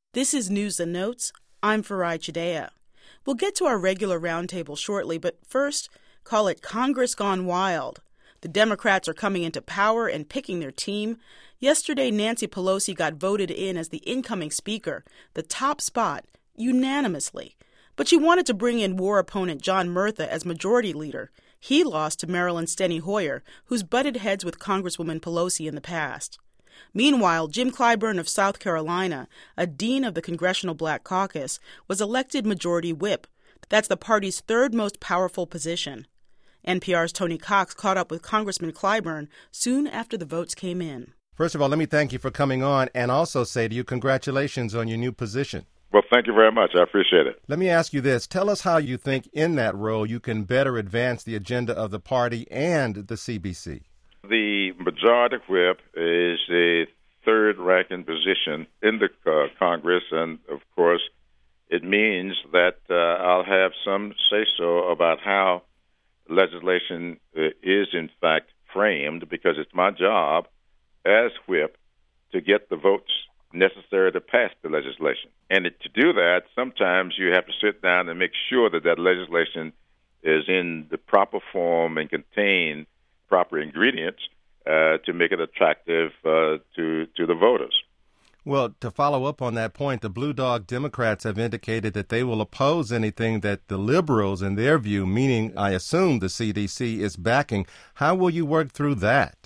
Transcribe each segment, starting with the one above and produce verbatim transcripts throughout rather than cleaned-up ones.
This is News and Notes. I'm Farai Chideya. We'll get to our regular roundtable shortly, but first, call it Congress Gone Wild. The Democrats are coming into power and picking their team. Yesterday, Nancy Pelosi got voted in as the incoming speaker, the top spot, unanimously. But she wanted to bring in war opponent John Murtha as majority leader. He lost to Maryland's Steny Hoyer, who's butted heads with Congresswoman Pelosi in the past. Meanwhile, Jim Clyburn of South Carolina, a dean of the Congressional Black Caucus, was elected majority whip. That's the party's third most powerful position. N P R's Tony Cox caught up with Congressman Clyburn soon after the votes came in. First of all, let me thank you for coming on and also say to you congratulations on your new position. Well, thank you very much. I appreciate it. Let me ask you this. Tell us how you think in that role you can better advance the agenda of the party and the C B C. The majority whip is a third-ranking position in the uh, Congress, and, of course, it means that uh, I'll have some say-so about how legislation uh, is, in fact, framed, because it's my job as whip to get the votes necessary to pass the legislation. And it, to do that, sometimes you have to sit down and make sure that that legislation is in the proper form and contain proper ingredients uh, to make it attractive uh, to to the voters. Well, to follow up on that point, the Blue Dog Democrats have indicated that they will oppose anything that the liberals, in their view, meaning, I assume, the C D C, is backing. How will you work through that?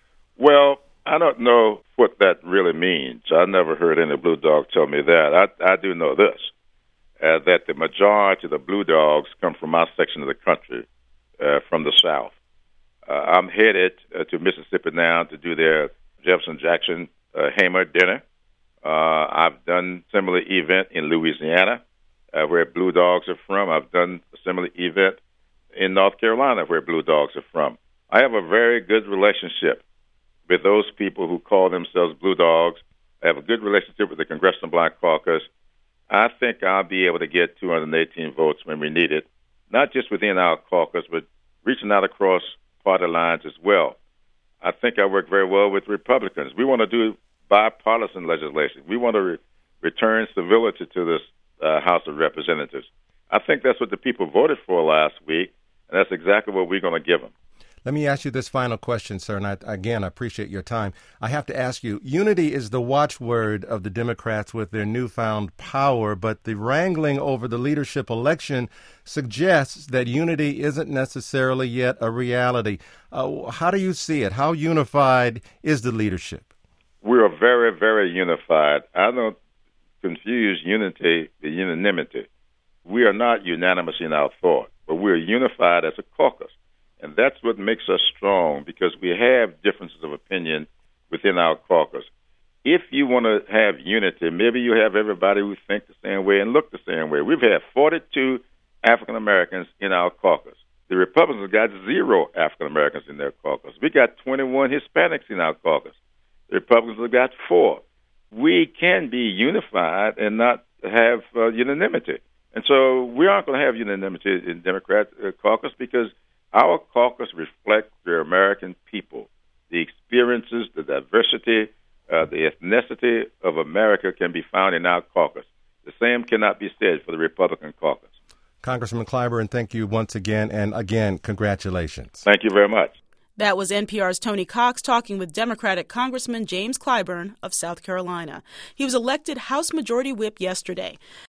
Well, I don't know what that really means. I never heard any Blue Dog tell me that. I, I do know this, uh, that the majority of the Blue Dogs come from my section of the country, uh, from the South. Uh, I'm headed uh, to Mississippi now to do their Jefferson Jackson uh, Hamer dinner. Uh, I've done a similar event in Louisiana, uh, where Blue Dogs are from. I've done a similar event in North Carolina, where Blue Dogs are from. I have a very good relationship with those people who call themselves Blue Dogs. I have a good relationship with the Congressional Black Caucus. I think I'll be able to get two hundred eighteen votes when we need it, not just within our caucus, but reaching out across party lines as well. I think I work very well with Republicans. We want to do bipartisan legislation. We want to re- return civility to this uh, House of Representatives. I think that's what the people voted for last week, and that's exactly what we're going to give them. Let me ask you this final question, sir, and I, again, I appreciate your time. I have to ask you, unity is the watchword of the Democrats with their newfound power, but the wrangling over the leadership election suggests that unity isn't necessarily yet a reality. Uh, how do you see it? How unified is the leadership? We are very, very unified. I don't confuse unity with unanimity. We are not unanimous in our thought, but we are unified as a caucus. And that's what makes us strong, because we have differences of opinion within our caucus. If you want to have unity, maybe you have everybody who think the same way and look the same way. We've had forty-two African Americans in our caucus. The Republicans got zero African Americans in their caucus. We got twenty-one Hispanics in our caucus. The Republicans have got four. We can be unified and not have uh, unanimity. And so we aren't going to have unanimity in Democrat uh, caucus, because our caucus reflects the American people. The experiences, the diversity, uh, the ethnicity of America can be found in our caucus. The same cannot be said for the Republican caucus. Congressman Clyburn, thank you once again, and again, congratulations. Thank you very much. That was N P R's Tony Cox talking with Democratic Congressman James Clyburn of South Carolina. He was elected House Majority Whip yesterday.